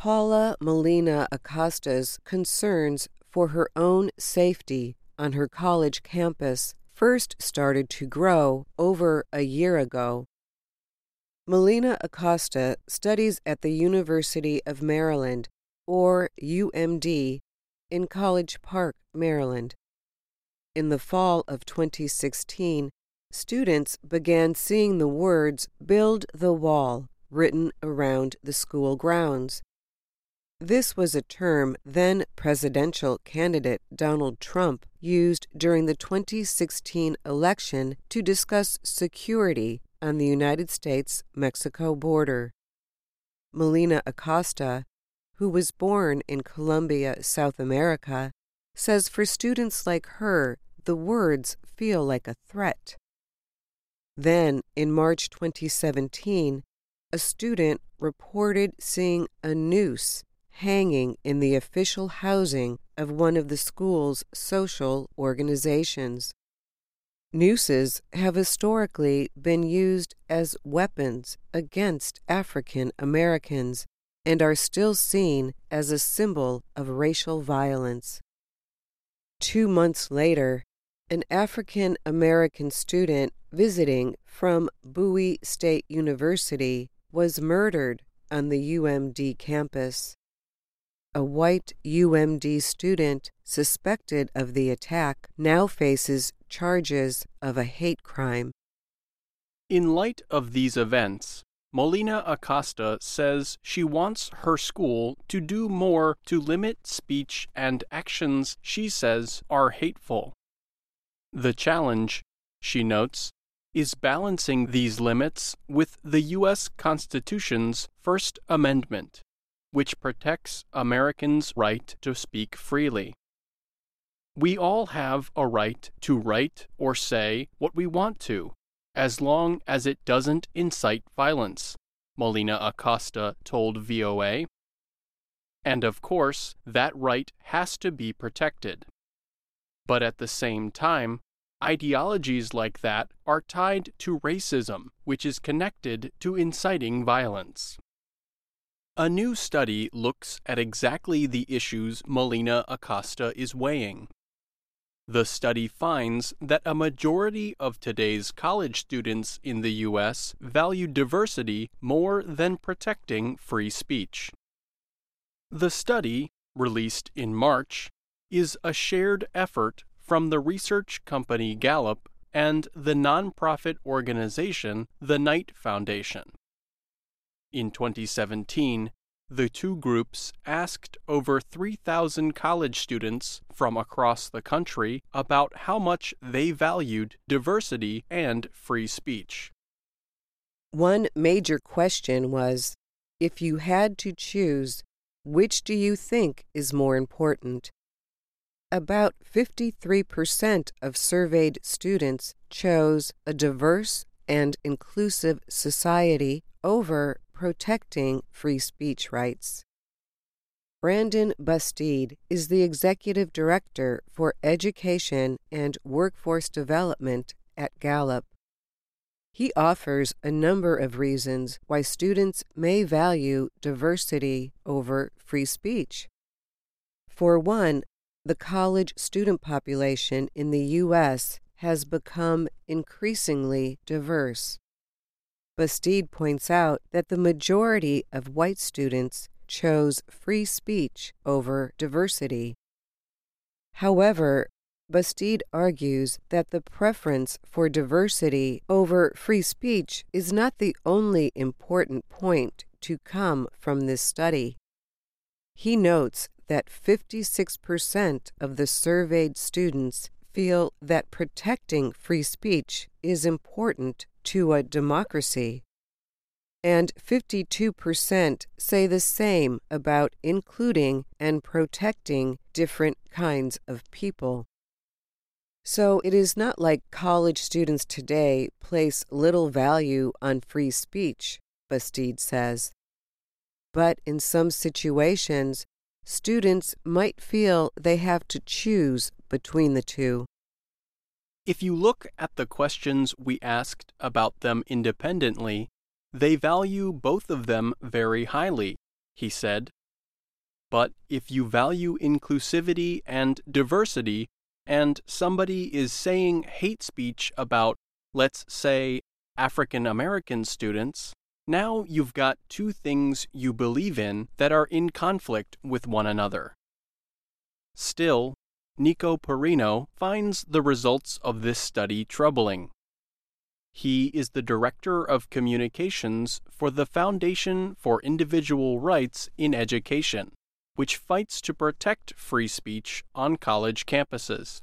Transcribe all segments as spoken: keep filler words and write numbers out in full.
Paula Molina Acosta's concerns for her own safety on her college campus first started to grow over a year ago. Molina Acosta studies at the University of Maryland, or U M D, in College Park, Maryland. In the fall of twenty sixteen, students began seeing the words "Build the Wall" written around the school grounds. This was a term then presidential candidate Donald Trump used during the twenty sixteen election to discuss security on the United States-Mexico border. Molina Acosta, who was born in Colombia, South America, says for students like her, the words feel like a threat. Then, in March twenty seventeen, a student reported seeing a noose hanging in the official housing of one of the school's social organizations. Nooses have historically been used as weapons against African Americans and are still seen as a symbol of racial violence. Two months later, an African American student visiting from Bowie State University was murdered on the U M D campus. A white U M D student suspected of the attack now faces charges of a hate crime. In light of these events, Molina Acosta says she wants her school to do more to limit speech and actions she says are hateful. The challenge, she notes, is balancing these limits with the U S Constitution's First Amendment, which protects Americans' right to speak freely. We all have a right to write or say what we want to, as long as it doesn't incite violence, Molina Acosta told V O A. And of course, that right has to be protected. But at the same time, ideologies like that are tied to racism, which is connected to inciting violence. A new study looks at exactly the issues Molina Acosta is weighing. The study finds that a majority of today's college students in the U S value diversity more than protecting free speech. The study, released in March, is a shared effort from the research company Gallup and the nonprofit organization the Knight Foundation. In twenty seventeen, the two groups asked over three thousand college students from across the country about how much they valued diversity and free speech. One major question was, if you had to choose, which do you think is more important? About fifty-three percent of surveyed students chose a diverse and inclusive society over protecting free speech rights. Brandon Bastide is the Executive Director for Education and Workforce Development at Gallup. He offers a number of reasons why students may value diversity over free speech. For one, the college student population in the U S has become increasingly diverse. Bastide points out that the majority of white students chose free speech over diversity. However, Bastide argues that the preference for diversity over free speech is not the only important point to come from this study. He notes that fifty-six percent of the surveyed students feel that protecting free speech is important to a democracy, and fifty-two percent say the same about including and protecting different kinds of people. So it is not like college students today place little value on free speech, Bastide says. But in some situations, students might feel they have to choose between the two. If you look at the questions we asked about them independently, they value both of them very highly, he said. But if you value inclusivity and diversity, and somebody is saying hate speech about, let's say, African American students, now you've got two things you believe in that are in conflict with one another. Still, Nico Perino finds the results of this study troubling. He is the Director of Communications for the Foundation for Individual Rights in Education, which fights to protect free speech on college campuses.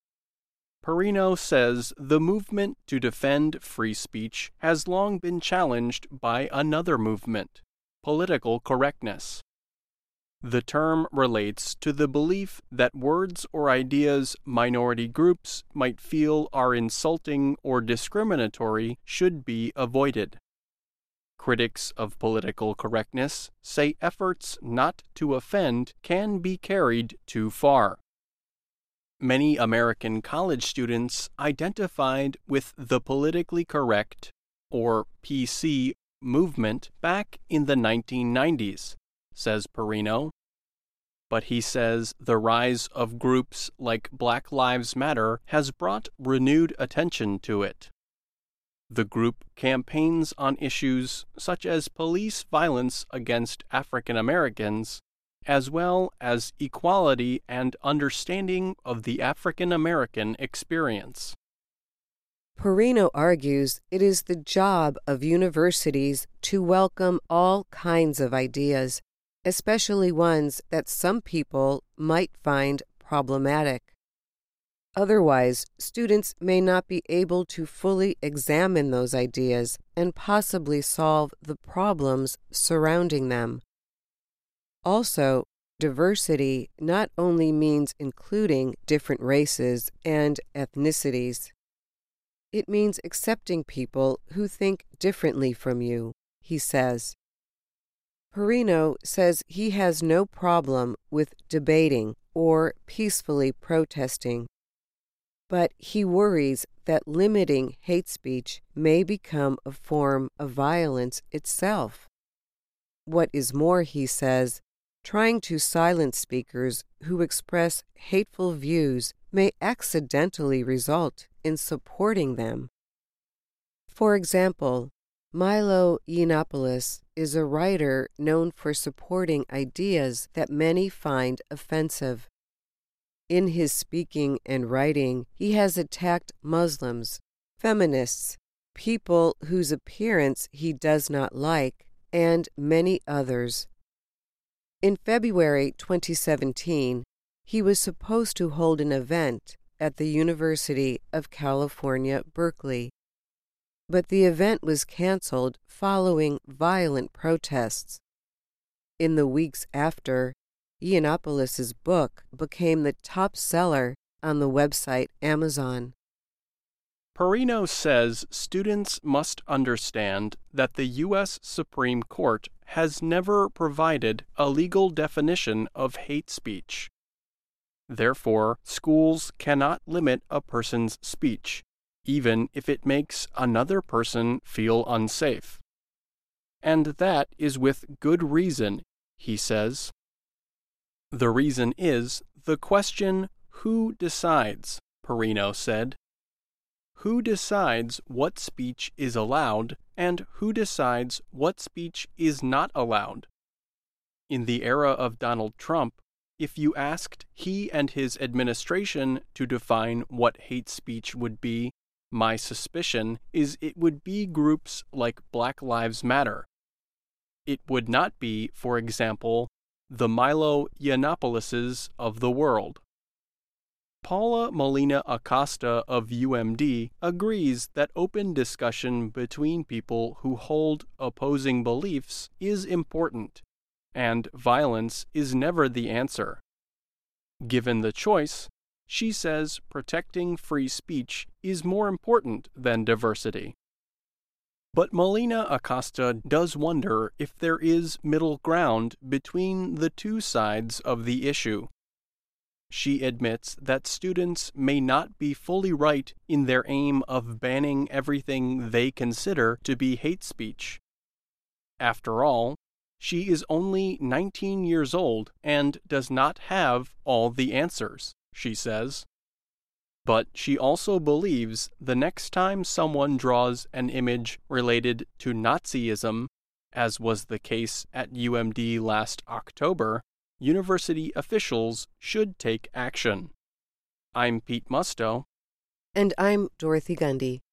Perino says the movement to defend free speech has long been challenged by another movement, political correctness. The term relates to the belief that words or ideas minority groups might feel are insulting or discriminatory should be avoided. Critics of political correctness say efforts not to offend can be carried too far. Many American college students identified with the politically correct, or P C, movement back in the nineteen nineties, says Perino. But he says the rise of groups like Black Lives Matter has brought renewed attention to it. The group campaigns on issues such as police violence against African Americans, as well as equality and understanding of the African American experience. Perino argues it is the job of universities to welcome all kinds of ideas, especially ones that some people might find problematic. Otherwise, students may not be able to fully examine those ideas and possibly solve the problems surrounding them. Also, diversity not only means including different races and ethnicities. It means accepting people who think differently from you, he says. Perino says he has no problem with debating or peacefully protesting, but he worries that limiting hate speech may become a form of violence itself. What is more, he says, trying to silence speakers who express hateful views may accidentally result in supporting them. For example, Milo Yiannopoulos is a writer known for supporting ideas that many find offensive. In his speaking and writing, he has attacked Muslims, feminists, people whose appearance he does not like, and many others. In February twenty seventeen, he was supposed to hold an event at the University of California, Berkeley. But the event was canceled following violent protests. In the weeks after, Yiannopoulos' book became the top seller on the website Amazon. Perino says students must understand that the U S Supreme Court has never provided a legal definition of hate speech. Therefore, schools cannot limit a person's speech, even if it makes another person feel unsafe. And that is with good reason, he says. The reason is the question, who decides, Perino said. Who decides what speech is allowed and who decides what speech is not allowed? In the era of Donald Trump, if you asked he and his administration to define what hate speech would be, my suspicion is it would be groups like Black Lives Matter. It would not be, for example, the Milo Yiannopoulos of the world. Paula Molina Acosta of U M D agrees that open discussion between people who hold opposing beliefs is important, and violence is never the answer. Given the choice, she says protecting free speech is more important than diversity. But Molina Acosta does wonder if there is middle ground between the two sides of the issue. She admits that students may not be fully right in their aim of banning everything they consider to be hate speech. After all, She is only nineteen years old and does not have all the answers, she says. But she also believes the next time someone draws an image related to Nazism, as was the case at U M D last October, university officials should take action. I'm Pete Musto. And I'm Dorothy Gundy.